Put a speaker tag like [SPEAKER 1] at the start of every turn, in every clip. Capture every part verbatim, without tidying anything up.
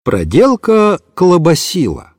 [SPEAKER 1] Проделка колобасила.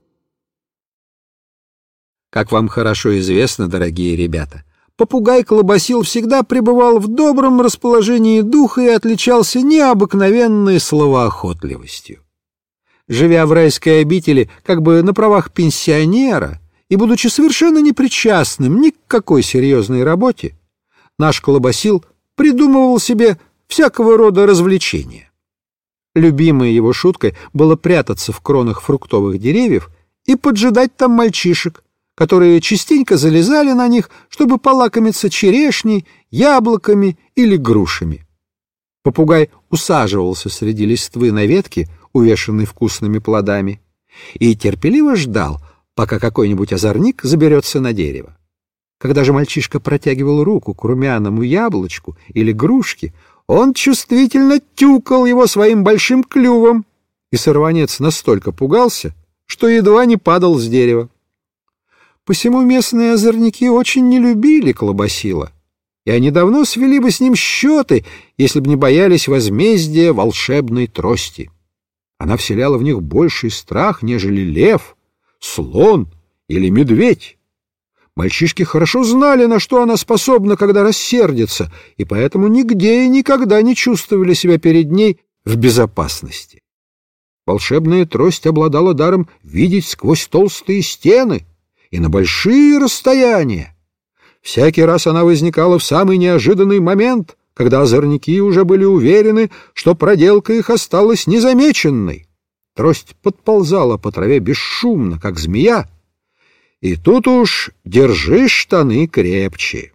[SPEAKER 1] Как вам хорошо известно, дорогие ребята, попугай Колобасил всегда пребывал в добром расположении духа и отличался необыкновенной словоохотливостью. Живя в райской обители как бы на правах пенсионера и будучи совершенно непричастным ни к какой серьезной работе, наш Колобасил придумывал себе всякого рода развлечения. Любимой его шуткой было прятаться в кронах фруктовых деревьев и поджидать там мальчишек, которые частенько залезали на них, чтобы полакомиться черешней, яблоками или грушами. Попугай усаживался среди листвы на ветке, увешанной вкусными плодами, и терпеливо ждал, пока какой-нибудь озорник заберется на дерево. Когда же мальчишка протягивал руку к румяному яблочку или грушке, он чувствительно тюкал его своим большим клювом, и сорванец настолько пугался, что едва не падал с дерева. Посему местные озорники очень не любили Колобасила, и они давно свели бы с ним счеты, если бы не боялись возмездия волшебной трости. Она вселяла в них больший страх, нежели лев, слон или медведь. Мальчишки хорошо знали, на что она способна, когда рассердится, и поэтому нигде и никогда не чувствовали себя перед ней в безопасности. Волшебная трость обладала даром видеть сквозь толстые стены и на большие расстояния. Всякий раз она возникала в самый неожиданный момент, когда озорники уже были уверены, что проделка их осталась незамеченной. Трость подползала по траве бесшумно, как змея, и тут уж держи штаны крепче.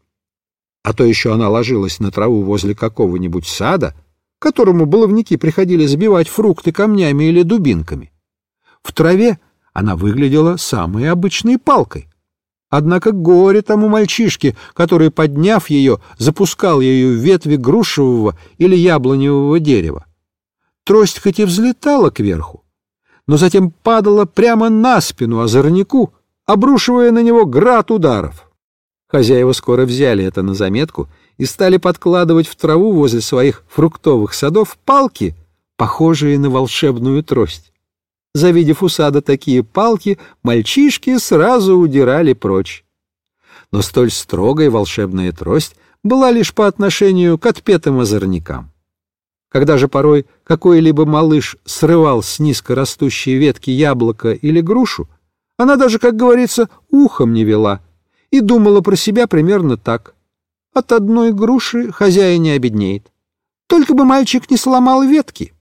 [SPEAKER 1] А то еще она ложилась на траву возле какого-нибудь сада, к которому баловники приходили забивать фрукты камнями или дубинками. В траве она выглядела самой обычной палкой. Однако горе тому мальчишке, который, подняв ее, запускал ею в ветви грушевого или яблоневого дерева. Трость хоть и взлетала кверху, но затем падала прямо на спину озорнику, обрушивая на него град ударов. Хозяева скоро взяли это на заметку и стали подкладывать в траву возле своих фруктовых садов палки, похожие на волшебную трость. Завидев у сада такие палки, мальчишки сразу удирали прочь. Но столь строгая волшебная трость была лишь по отношению к отпетым озорникам. Когда же порой какой-либо малыш срывал с низко растущей ветки яблоко или грушу, она даже, как говорится, ухом не вела и думала про себя примерно так: от одной груши хозяин не обеднеет, только бы мальчик не сломал ветки.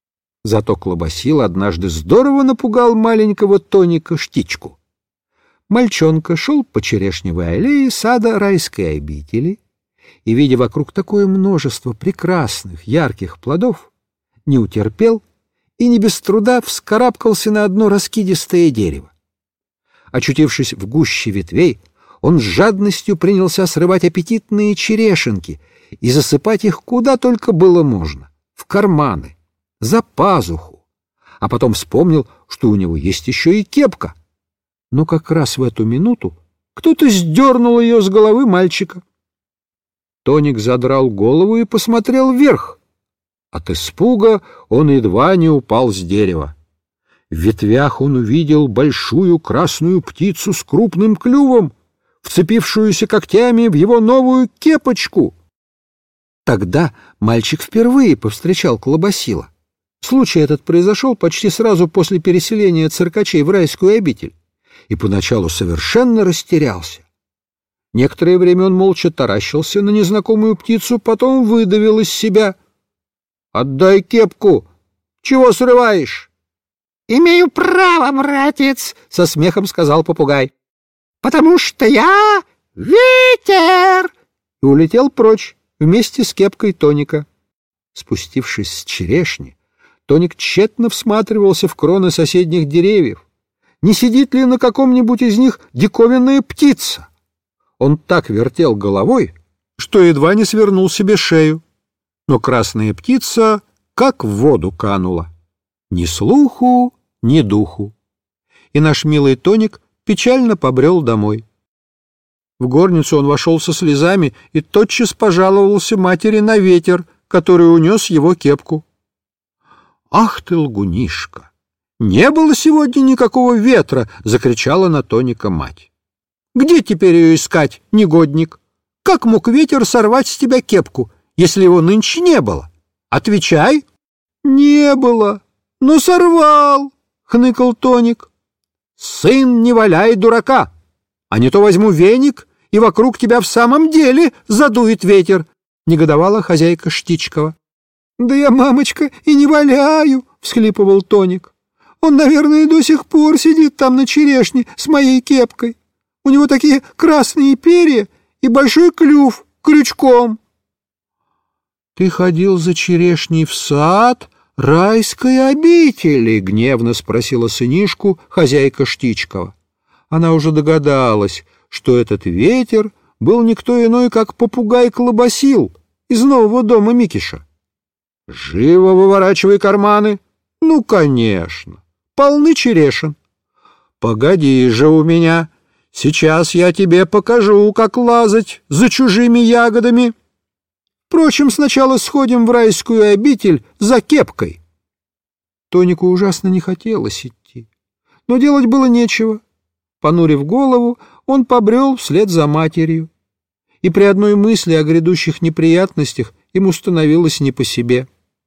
[SPEAKER 1] Зато Колобасил однажды здорово напугал маленького Тоника Штичку. Мальчонка шел по черешневой аллее сада райской обители и, видя вокруг такое множество прекрасных ярких плодов, не утерпел и не без труда вскарабкался на одно раскидистое дерево. Очутившись в гуще ветвей, он с жадностью принялся срывать аппетитные черешенки и засыпать их куда только было можно — в карманы, за пазуху, а потом вспомнил, что у него есть еще и кепка. Но как раз в эту минуту кто-то сдернул ее с головы мальчика. Тоник задрал голову и посмотрел вверх. От испуга он едва не упал с дерева. В ветвях он увидел большую красную птицу с крупным клювом, вцепившуюся когтями в его новую кепочку. Тогда мальчик впервые повстречал Колобасила. Случай этот произошел почти сразу после переселения циркачей в райскую обитель, и поначалу совершенно растерялся. Некоторое время он молча таращился на незнакомую птицу, потом выдавил из себя: «Отдай кепку! Чего срываешь?» «Имею право, братец», — со смехом сказал попугай, «потому что я ветер!» И улетел прочь вместе с кепкой Тоника. Спустившись с черешни, Тоник тщетно всматривался в кроны соседних деревьев. Не сидит ли на каком-нибудь из них диковинная птица? Он так вертел головой, что едва не свернул себе шею. Но красная птица как в воду канула. Ни слуху, ни духу. И наш милый Тоник печально побрел домой. В горницу он вошел со слезами и тотчас пожаловался матери на ветер, который унес его кепку. «Ах ты, лгунишка! «Не было сегодня никакого ветра!» — закричала на Тоника мать. «Где теперь ее искать, негодник? Как мог ветер сорвать с тебя кепку, если его нынче не было? Отвечай!» «Не было, но сорвал!» — хныкал Тоник. «Сын, не валяй дурака, а не то возьму веник, и вокруг тебя в самом деле задует ветер!» — негодовала хозяйка Штичкова. «Да я, мамочка, и не валяю!» — всхлипывал Тоник. «Он, наверное, до сих пор сидит там на черешне с моей кепкой. У него такие красные перья и большой клюв крючком». «Ты ходил за черешней в сад райской обители?» — гневно спросила сынишку хозяйка Штичкова. Она уже догадалась, что этот ветер был никто иной, как попугай Колобасил из нового дома Микиша. «Живо выворачивай карманы!» «Ну, конечно, полны черешин!» «Погоди же у меня, сейчас я тебе покажу, как лазать за чужими ягодами. Впрочем, сначала сходим в райскую обитель за кепкой». Тонику ужасно не хотелось идти, но делать было нечего. Понурив голову, он побрел вслед за матерью, и при одной мысли о грядущих неприятностях ему становилось не по себе.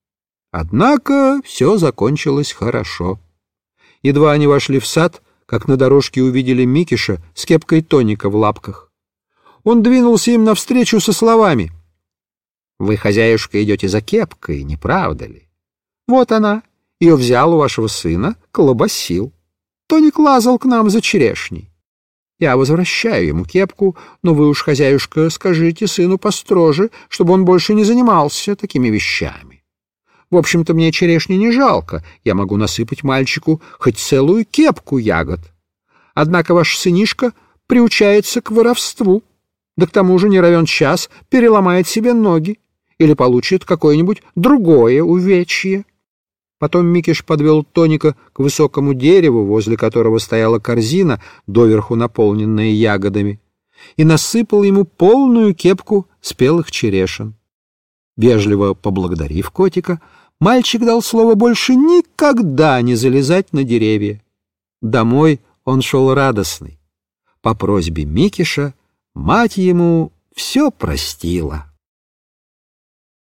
[SPEAKER 1] Однако все закончилось хорошо. Едва они вошли в сад, как на дорожке увидели Микиша с кепкой Тоника в лапках. Он двинулся им навстречу со словами: «Вы, хозяюшка, идете за кепкой, не правда ли? Вот она, ее взял у вашего сына Колобасил. Тоник лазал к нам за черешней. Я возвращаю ему кепку, но вы уж, хозяюшка, скажите сыну построже, чтобы он больше не занимался такими вещами. В общем-то, мне черешни не жалко, я могу насыпать мальчику хоть целую кепку ягод. Однако ваш сынишка приучается к воровству, да к тому же не равен час переломает себе ноги или получит какое-нибудь другое увечье». Потом Микиш подвел Тоника к высокому дереву, возле которого стояла корзина, доверху наполненная ягодами, и насыпал ему полную кепку спелых черешин. Вежливо поблагодарив котика, мальчик дал слово больше никогда не залезать на деревья. Домой он шел радостный. По просьбе Микиша мать ему все простила.